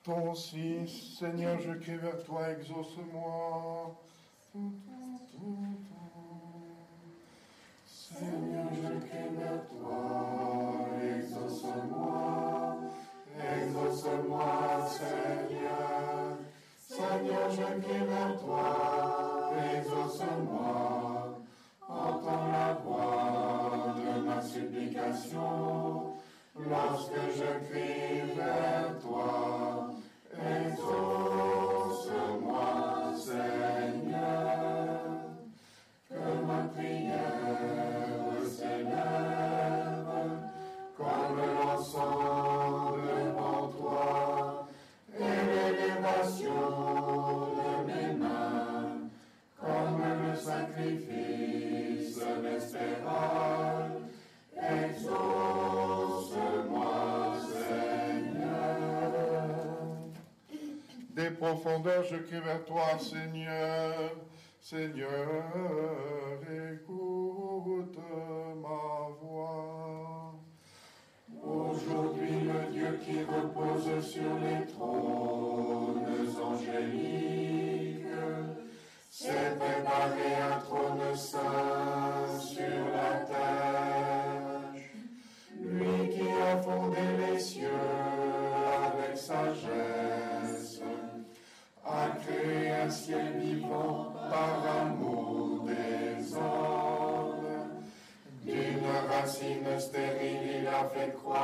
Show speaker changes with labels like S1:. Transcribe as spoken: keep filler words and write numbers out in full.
S1: Ton Fils, Seigneur, je crie vers toi, exauce-moi. Tout, tout, tout, tout. Seigneur, je crie vers toi, exauce-moi. Exauce-moi, Seigneur. Seigneur, je crie vers toi, exauce-moi. Entends la voix de ma supplication. Lorsque je crie vers toi, exauce-moi, Seigneur. Que ma prière s'élève comme l'encens devant toi, et l'élévation de mes mains comme le sacrifice vespéral. Exauce-moi, Seigneur. Des profondeurs, je crie vers toi, Seigneur. Seigneur, écoute ma voix. Aujourd'hui, le Dieu qui repose sur les trônes angéliques s'est préparé un trône saint sur la terre. Lui qui a fondé les cieux avec sagesse, a créé un ciel vivant par amour des hommes. D'une racine stérile, il a fait croître